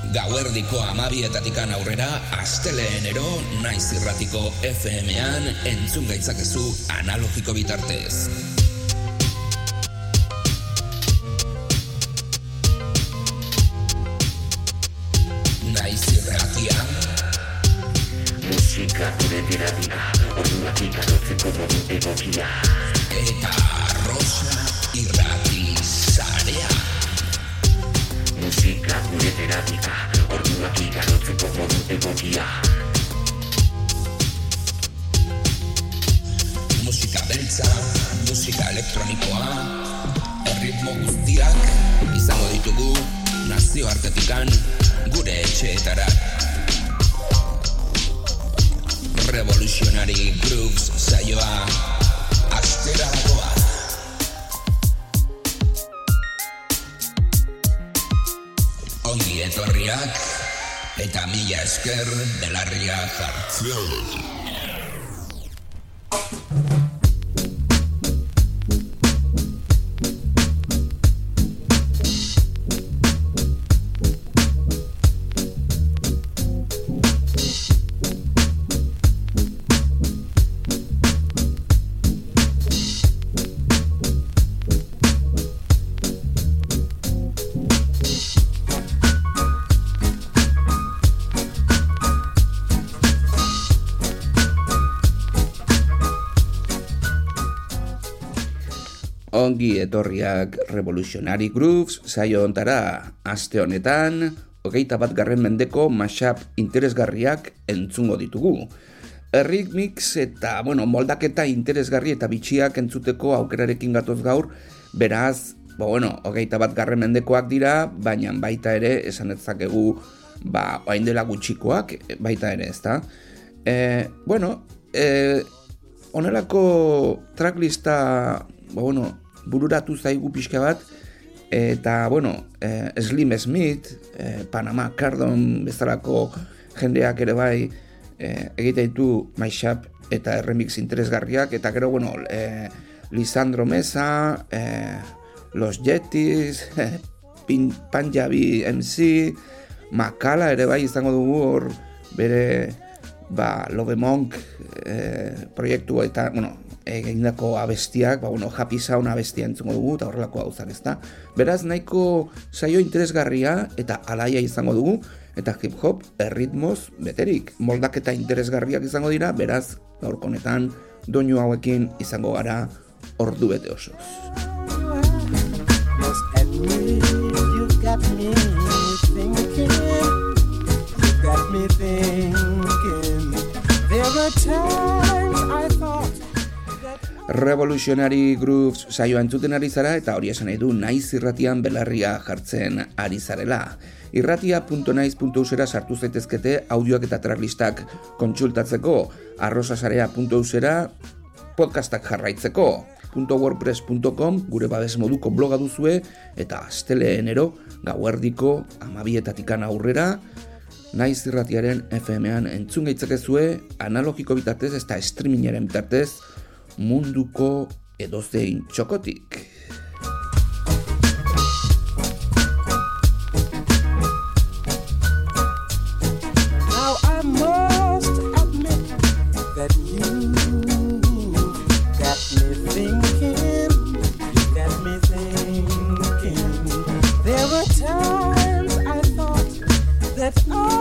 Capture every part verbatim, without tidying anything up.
Gauerdiko hamabietatikan aurrera, asteleenero Naiz Irratiko F M-an entzun gaitzakezu analogiko bitartez. Naiz Irratia. Musika gure terapia, orduak ikarotzeko modu egokia. Eta Rosa Irrati Sarea. Musika gure terapia, orduak ikarotzeko modu egokia. Musika beltza, musika elektronikoa, erritmo guztiak izango ditugu nazioartetikan gure etxeetara. Revolutionary Grooves saioa astera dagoa. Ongi etorriak eta mila esker belarria jartzen. Ongi etorriak Revolutionary Grooves saio hontara. Aste honetan, hogeita bat garren mendeko mashup interesgarriak entzungo ditugu. Erritmix eta, bueno, moldaketa interesgarri eta bitxiak entzuteko aukerarekin gatoz gaur, beraz, ba, bueno, hogeita bat garren mendekoak dira, baina baita ere esan dezakegu, ba, orain dela gutxikoak, baita ere, ezta? E, bueno, e, onelako tracklista, ba, bueno, bururatu zaigu pixka bat, eta, bueno, eh, Slim Smith, eh, Panama Cardon bezalako jendeak ere bai eh, egite ditu mashup eta remix interesgarriak, eta gero, bueno, eh, Lisandro Mesa, eh, Los Yetis, eh, Pin, Punjabi M C, Makala ere bai izango dugu hor bere, ba, Love Monk eh, proiektu eta, bueno, egindako abestiak, ba, bueno, Happy Sound abestia entzungo dugu, eta horrelako gauzak, ezta? Beraz, nahiko saio interesgarria eta alaia izango dugu, eta hip-hop erritmoz beterik. Moldaketa interesgarriak izango dira, beraz, gaurko honetan doinu hauekin izango gara ordu bete osoz. Revolutionary Grooves saioa entzuten ari zara, eta hori esan nahi du Naiz Irratian belarria jartzen ari zarela. Irratia puntu naiz puntu eusera sartu zaitezkete audioak eta tracklistak kontsultatzeko, arrosasarea puntu eusera podcastak jarraitzeko, .wordpress puntu com gure babes moduko bloga duzue, eta asteleenero gauerdiko hamabietatikan aurrera Naiz Irratiaren F M-an entzun gaitzakezue analogiko bitartez eta streamingaren bitartez munduko edozein txokotik. Now I must admit that you got me thinking, you got me thinking. There were times I thought that I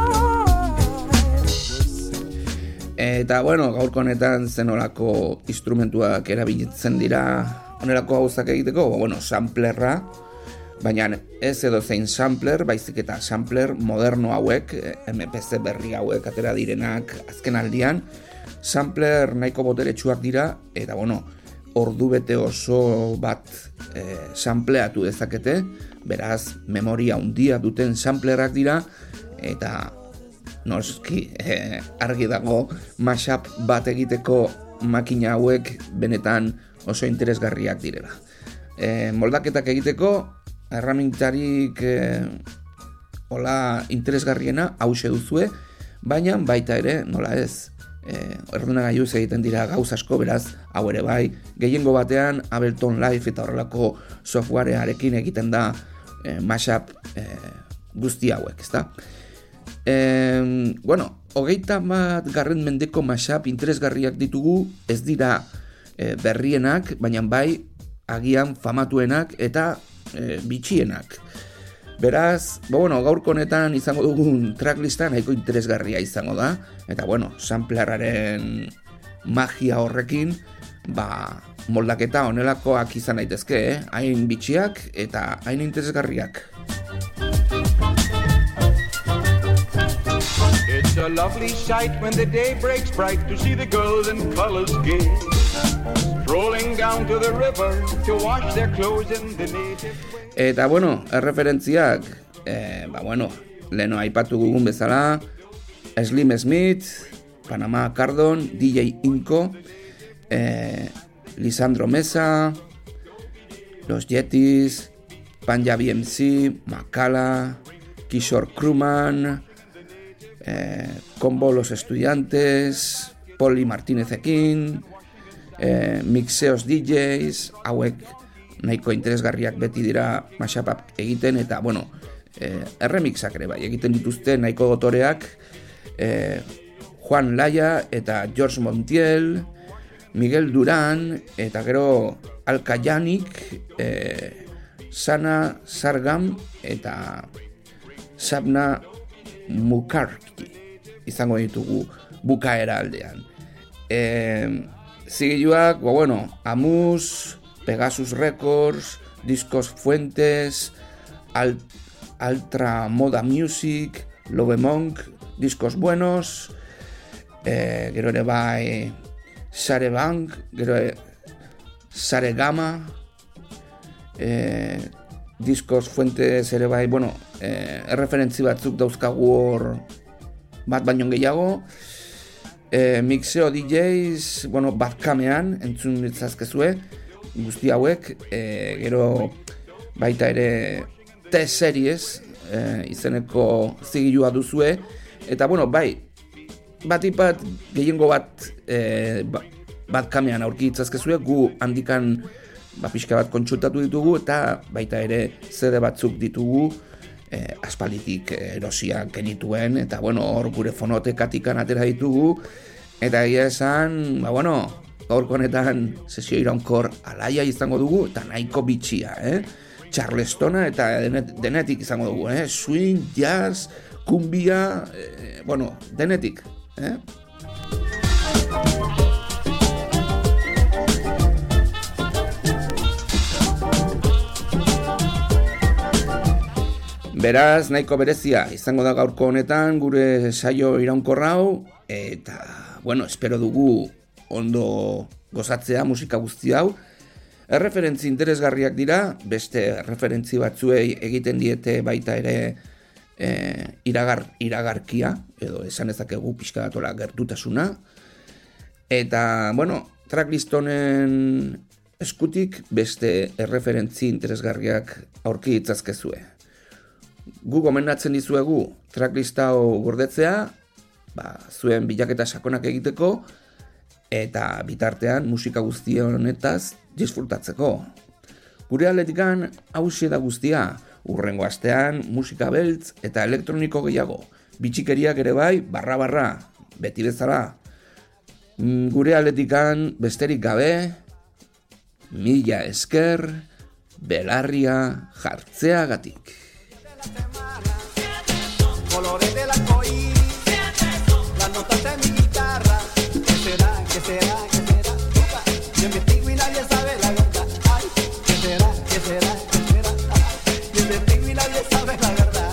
Eta, bueno, gaurko honetan zenolako instrumentuak erabiltzen dira onelako gauzak egiteko, bueno, samplerra, baina ez edo zein sampler, baizik eta sampler moderno hauek, M P C berri hauek atera direnak azken aldian, sampler nahiko boteretsuak dira, eta, bueno, ordu bete oso bat e, sampleatu dezakete, beraz, memoria handia duten samplerak dira, eta noski, eh, argi dago mashup bat egiteko makina hauek benetan oso interesgarriak direla. Eh, moldaketak egiteko erramintarik eh, hola interesgarriena hause duzue, baina baita ere, nola ez, eh, ordenagailuz egiten dira gauz asko, beraz, hau ere bai, gehiengo batean Ableton Live eta horrelako softwarearekin egiten da eh, mashup eh, guzti hauek, ezta? E, bueno, hogeita bat garren mendeko mashup interesgarriak ditugu, ez dira e, berrienak, baina bai agian famatuenak eta e, bitxienak. Beraz, ba, bueno, gaurko honetan izango dugun tracklista nahiko interesgarria izango da, eta bueno, sampleraren magia horrekin, ba, moldaketa honelakoak izan daitezke, eh? Hain bitxiak eta hain interesgarriak. It's a lovely sight when the day breaks bright to see the girls in colors gay, strolling down to the river to wash their clothes in the native way. Eta bueno, erreferentziak, eh, ba bueno, leno aipatu gugun bezala, Slim Smith, Panama Cardon, D J Inco, eh, Lisandro Mesa, Los Yetis, Punjabi M C, Makala, Kishore Kruman, eh, Combo Los Estudiantes, Poli Martínez-ekin, eh, Mixeos D Js, hauek nahiko interesgarriak beti dira mashup egiten, eta bueno, eh, erremixak ere bai egiten dituzte nahiko gotoreak, eh, Juan Laya eta George Montiel, Miguel Duran, eta gero Alka Yannick, eh, Sana Sargam eta Sabna Mukherjee izango ditugu bukaera aldean. Eh, zigiluak, ba bueno, Amus, Pegasus Records, Discos Fuentes, Al- Altra Moda Music, Love Monk, Discos Buenos, eh, gero ere bai Sare Bank, gero ere Sare Gama, eh, Discos Fuentes ere bai, bueno, eh, erreferentzi batzuk dauzkagu hor bat baino gehiago, eh, Mixeo D Js, bueno, Badcamean entzun ditzazkezue, guzti hauek, e, gero baita ere T-Series e, izeneko zigilua duzue, eta bueno, bai, batipat gehiengo bat e, bat kamean aurki itzazkezue, gu handikan ba, pixka bat kontsultatu ditugu, eta baita ere zede batzuk ditugu e, aspalditik erosiak genituen, eta bueno, hor gure fonotekatik atera ditugu, eta egia esan, ba bueno, gaurko honetan sesio iraunkor alaia izango dugu, eta nahiko bitxia, eh? Charlestona eta denet, denetik izango dugu, eh? Swing, jazz, kumbia, eh, bueno, denetik, eh? Beraz, nahiko berezia izango da gaurko honetan gure saio iraunkorra hau, eta, bueno, espero dugu ondo gozatzea musika guzti hau. Erreferentzi interesgarriak dira, beste referentzi batzuei egiten diete baita ere e, iragar, iragarkia, edo esan ezakegu pixka datola gertutasuna. Eta, bueno, tracklist honen eskutik beste erreferentzi interesgarriak aurki ditzazkezue. Gu gomendatzen dizuegu tracklist hau gordetzea, ba, zuen bilaketa sakonak egiteko, eta bitartean musika guzti honetaz disfrutatzeko. Gure aldetikan hauxe da guztia, urrengo astean musika beltz eta elektroniko gehiago, bitxikeriak ere bai, barra barra, beti bezala. Gure aldetikan besterik gabe, mila esker, belarria jartzeagatik. Colores del arcoíris, las notas de mi guitarra. ¿Qué será? ¿Qué será? ¿Qué será? Yo investigo y nadie sabe la verdad. Ay, ¿qué será? ¿Qué será? ¿Qué será? Yo investigo y nadie sabe la verdad.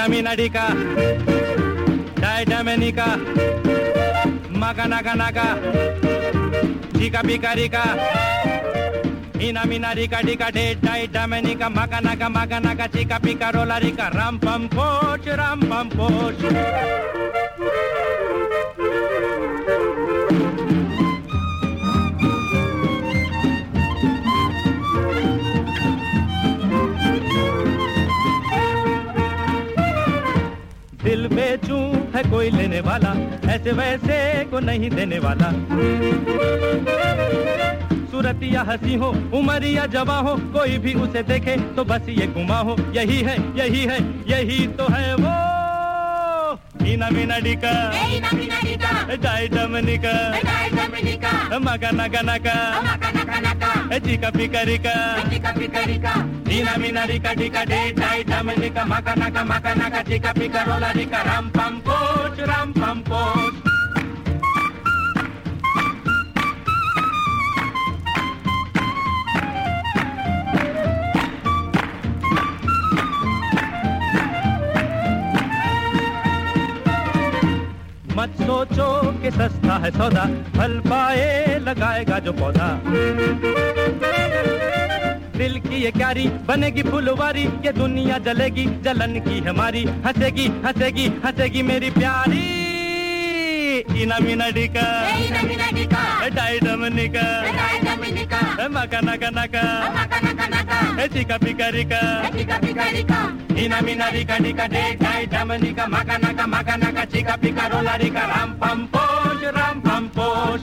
Ina mina dika, dai Dominica, maga naga naga, dika pika rika. Ina mina rika dika de dai Dominica, maga naga maga naga, dika pika rola rika, ram pam poch, ram pam poch. दिल बेचूं है कोई लेने वाला ऐसे वैसे को नहीं देने वाला सूरतिया हंसी हो उमरिया जवां हो कोई भी उसे देखे तो बस ये गुमा हो यही है यही है यही तो है वो Ina mina dika Ina mina dika Dai Dominica Dai Dominica Maga naga naga Maga naga naga Jika pika rika Jika pika rika Ina mina dika dika Dai Dominica Maga naga maga naga Jika pika rola rika Ram pam poch Ram pam poch मत सोचो कि सस्ता है सौदा फल पाए लगाएगा जो पौधा दिल की ये क्यारी बनेगी फुलवारी ये दुनिया जलेगी जलन की हमारी हंसेगी हंसेगी हंसेगी मेरी प्यारी Ina mina dika Ina mina dika Dai Dominica Dai Dominica Maga naga naga Maga naga naga Jika pika rika Jika pika rika Ina mina dika dika Dai Dominica Maga naga maga naga Jika pika rola rika Ram pam poch Ram pam poch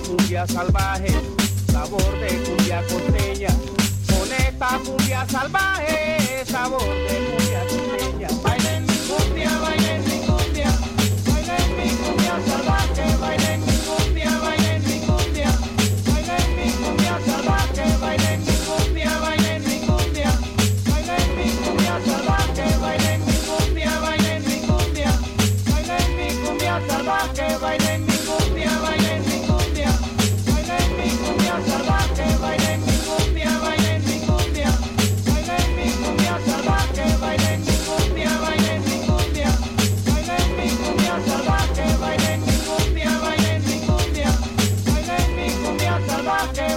cumbia salvaje, sabor de cumbia costeña. Con esta cumbia salvaje, sabor de cumbia costeña. Bailen mi cumbia, bailen mi cumbia, bailen mi cumbia salvaje, bailen mi cumbia, bailen mi cumbia, bailen mi cumbia salvaje, bailen mi cumbia, bailen mi cumbia, bailen mi cumbia salvaje, bailen mi cumbia, bailen mi cumbia, bailen mi cumbia salvaje, bailen mi cumbia, bailen mi cumbia, bailen mi cumbia salvaje, bailen mi cumbia, bailen mi cumbia, bailen mi cumbia salvaje, bailen mi cumbia, bailen mi cumbia, bailen mi cumbia salvaje, bailen mi cumbia, bailen mi cumbia, bailen mi cumbia salvaje.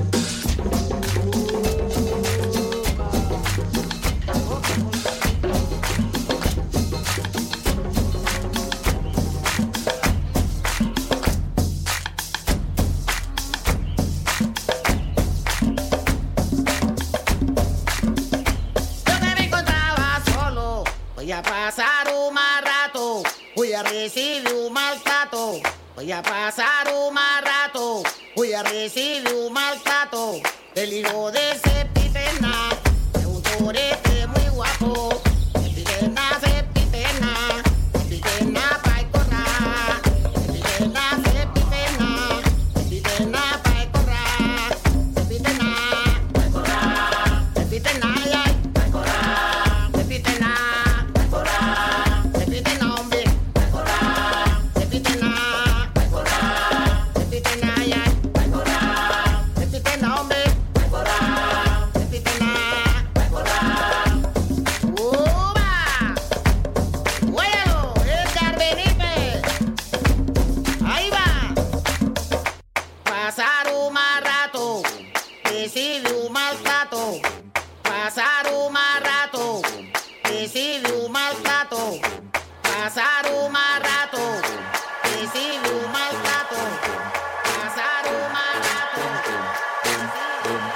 Voy a pasar un mal rato, voy a recibir un maltrato. Voy a pasar un mal rato, voy a recibir un maltrato. El hijo de Septipena, es un torete muy guapo. Septipena, Septipena, Septipena pa' correr. Septipena, Septipena, Septipena pa' correr. Septipena, pa' correr. Septipena, ay, pa' correr. Septipena. Pasar un mal rato, recibe un maltrato. Pasar un mal rato, recibe un maltrato. Pasar un mal rato, recibe un maltrato. Pasar un mal rato, recibe un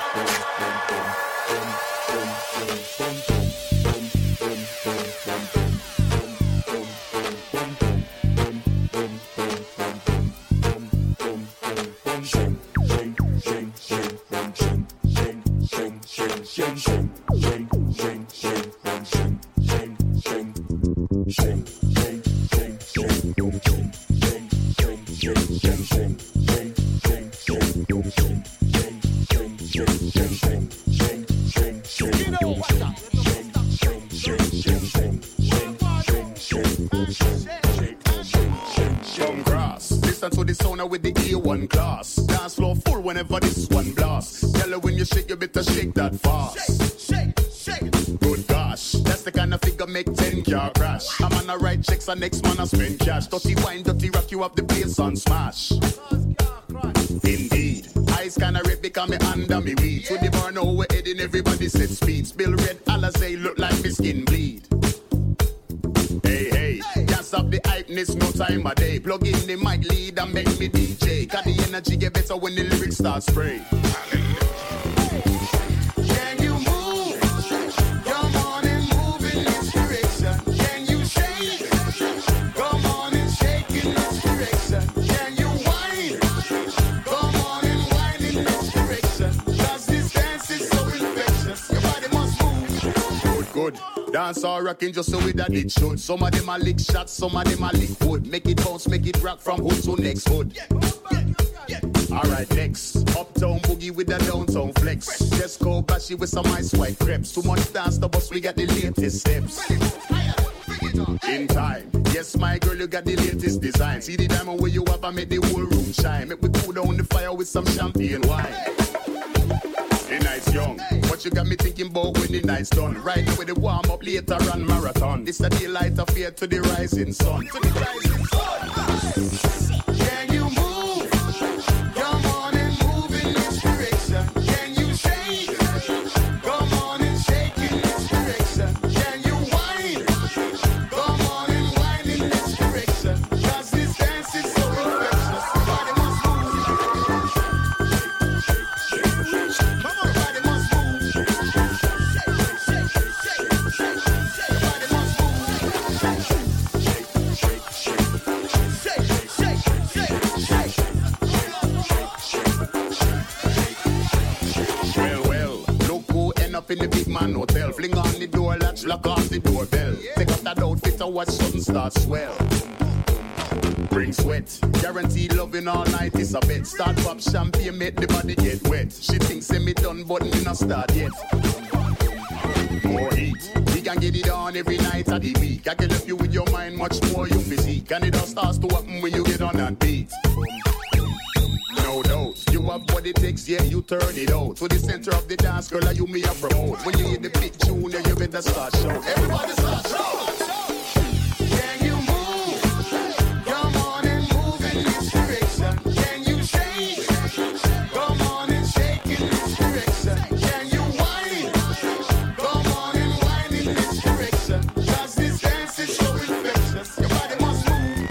To the sauna with the A one class. Dance floor full whenever this one blasts. Tell her when you shake, you better shake that fast. Shake, shake, shake. Good gosh, that's the kind of figure make ten car crash. I'm on the right checks and next man I spend cash. Dirty wine, dirty rock, you up the place on smash. Indeed, eyes kinda red because me under me weed. To the bar now we're heading, everybody set speeds. Bill Red, Alizé look like me skin bleed. Hey, hey, can't stop the hypeness, no time a day. Plug in the mic lead and make me D J. Cause the energy get better when the lyrics start spray. Can you move? Come on and move in this direction. Can you shake? Come on and shake in this direction. Can you whine? Come on and whine in this direction. Cause this dance is so infectious. Your body must move. Good, good. Dance all rocking just so we that it should. Some of them are lick shots, some of them are lick wood. Make it bounce, make it rock from hood to next hood. Alright, next. Uptown boogie with the downtown flex. Just go bashy with some ice white crepes. Too much dance the bus, we got the latest steps. In time, yes my girl, you got the latest design. See the diamond where you have, I make the whole room shine. Make we cool down the fire with some champagne wine. The night's young, but you got me thinking about when the night's done. Right now with the warm up later on marathon. It's the daylight affair to the rising sun. To the rising sun. Can you move? Come on and move in this direction. Can you shake? Come on and shake in this direction. Can you whine? Come on and whine in this direction. Cause this dance is so infectious. Everybody must move. Come on. Everybody must move. Everybody must move. in the big man hotel. Fling on the door latch, lock off the doorbell. Take off that outfit and watch something start swell. Bring sweat, guaranteed loving all night is a bet. Start pop champagne, make the body get wet. She thinks say me done, but me not start yet. More heat, we can get it on every night of the week. I can help you with your mind much more you physique. And it all starts to happen when you get on that beat. No doubt, you have what it takes, yeah, you turn it out. To the center of the dance, girl, are you me a promote. When you hear the big tune, yeah, you better start show. Everybody start show. Can you move? Come on and move in this direction. Can you shake? Come on and shake in this direction. Can you whine? Come on and whine in this direction. Cause this dance is so infectious. Your body must move.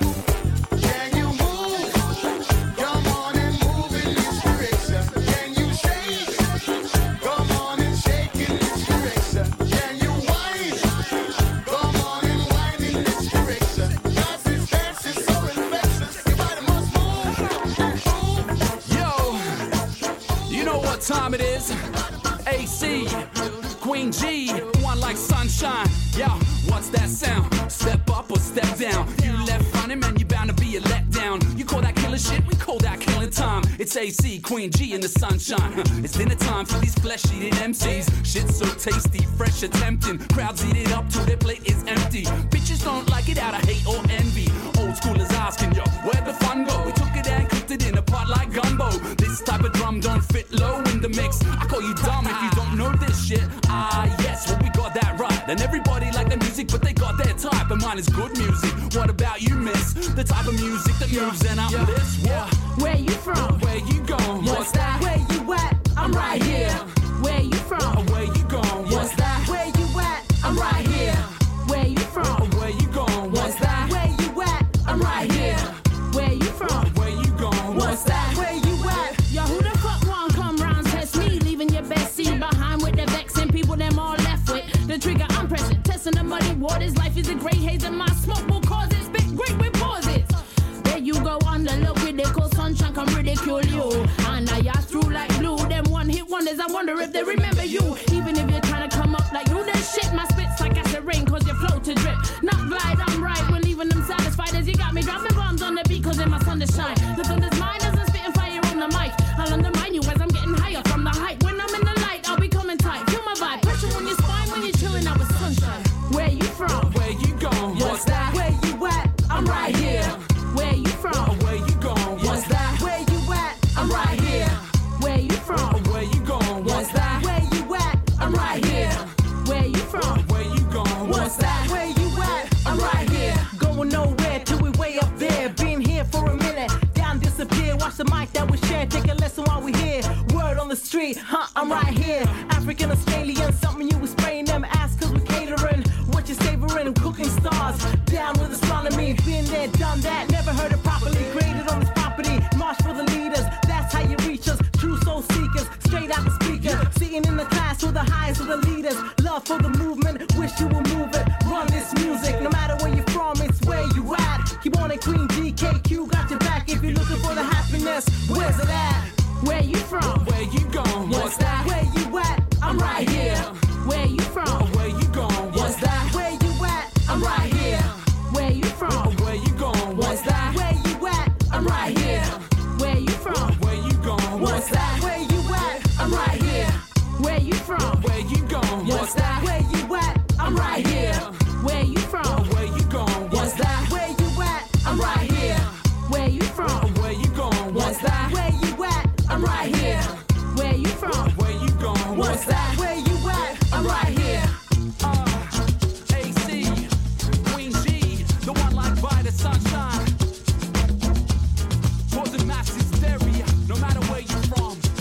Can you move? Come on and move in this direction. Can you shake? Come on and shake in this direction. Can you whine? Come on and whine in this direction. Cause this dance is so infectious. Your body must move. Yo, you know what time it is? A C, Queen G, one like sunshine. Yo, what's that sound? Step up or step down? You left funny, man, you bound to be a letdown. You call that killer shit? We call that killing time. It's A C, Queen G in the sunshine. It's dinner time for these flesh-eating M Cs. Shit's so tasty, fresh and tempting. Crowds eat it up till their plate is empty. Bitches don't like it out of hate or envy. Old schoolers asking, yo, where'd the fun go? We took it and cooked it in a pot like gumbo. This type of drum don't fit low in the mix. I call you dumb if you don't know this shit. Ah, yes, well, we got that right. And everybody like the music, but they got their type. And mine is good music. What about you, miss? The type of music that moves and uplifts. Yeah. Where you from? Where you going? What's that? Where you at? I'm right here. Where you from? Where you going? What's that? Where you at? I'm right here. Where you from? Where you going? What's that? Where you at? I'm right here. Where you from? Where you going? What's that? Where you at? Yo, who the fuck won't come round test me? Leaving your best seat behind with the vexing people them all left with. The trigger I'm pressing, testing the muddy waters. Life is a great haze and my smoke will cause it. Spit great with pauses. There you go on the look ridicule. Sunshine come ridicule you. And I ask through like blue. Them one hit wonders. I wonder if they remember you. Even if you're trying to come up like you, that shit. My spit's like acid rain cause you flow to drip. Not glide, I'm right. We're leaving them satisfied as you got me dropping bombs on the beat cause in my sun to shine. The thunder's mine as I'm spitting fire on the mic. I'll undermine you as I'm getting higher from the height. When I'm in the light, I'll be coming tight. Feel my vibe. Pressure on your spine when you're chilling out with sunshine. Where you from? Where you going? What's that? Where you at? I'm right here. Where you from? Where you going? What's that? Where you at? I'm right here. Where you from? Where you going? What's that? Where you at? I'm right here. Where you from? Where you going? What's that? Where you at? I'm right here. Going nowhere till we way up there. Been here for a minute, down disappear. Watch the mic that we share, take a lesson while we here. Word on the street, huh? I'm right here. African, Australian, something you was spraying them. Ask cause we catering. What you savoring? I'm cooking stars. Down with astronomy, been there, done that. Never heard it properly. Graded on this property. March for the leaders. That's how you reach us. True soul seekers, straight out the speaker. Sitting in the class with the highest of the leaders. Love for the movement, wish you would move it. Run this music, no matter where you're from, it's where you at. Keep on it, Queen G, K Q got your back. If you're looking for the happiness, where's it at? Where you from? Where you going? What's that? Where you at? I'm right here. Where you from? Where you going? What's that? Where you at? I'm right here. Where you from? Where you going? What's that? Where you at? I'm right here. Where you from? Where you going? What's that? Where you at? I'm right here. Where you from? Where you going? What's that? Where you at? I'm right here. Where you from? Where you going? What's that? Where you at? I'm right here. Where you from? Where you going? What's that? Where you at? I'm right here. Where you from? Where you going? What's that? Where you at? I'm right here. Uh, A C, Queen G, the one like by the sunshine. Causing mass hysteria, no matter where you're from.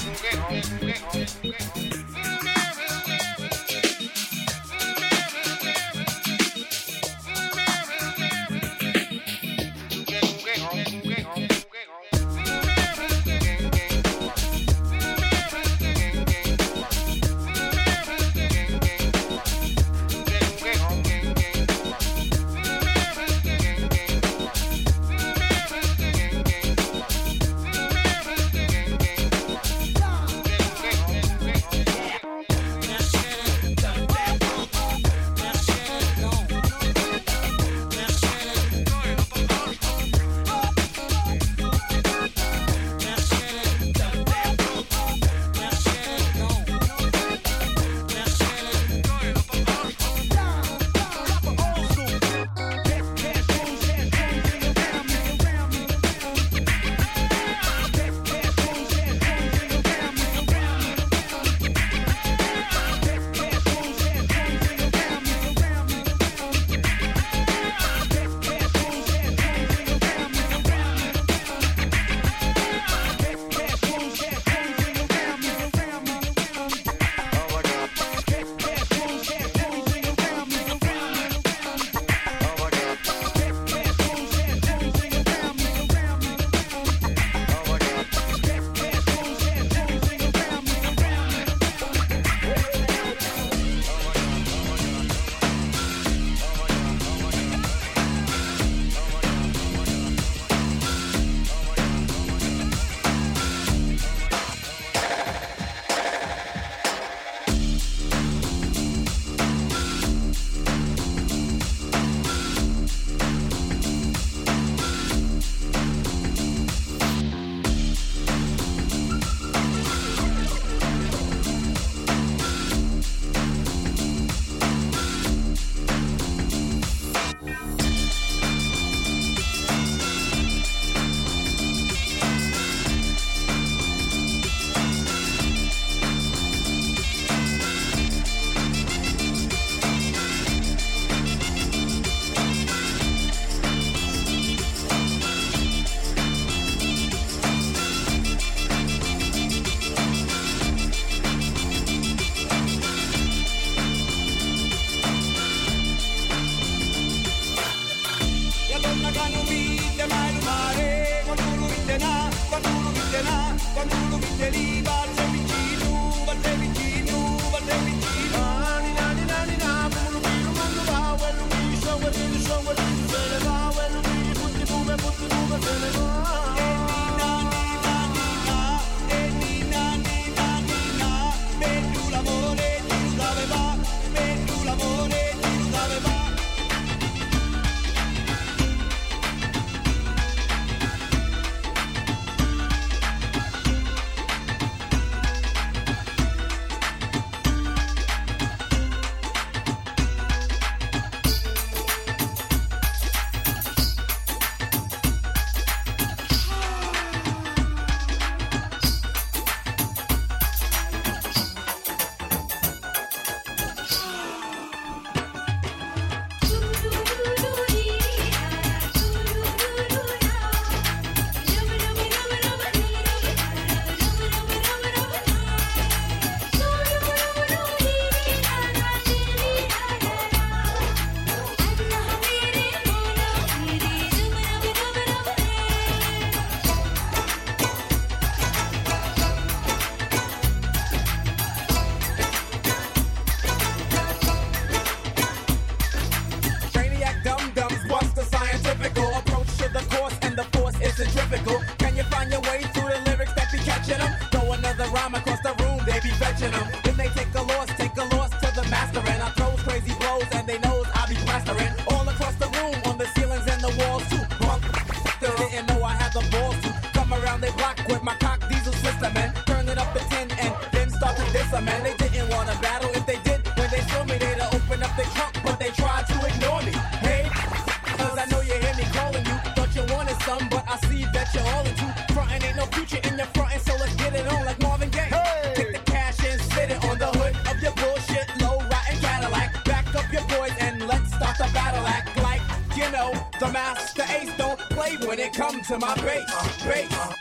The master ace don't play when it comes to my bass, bass.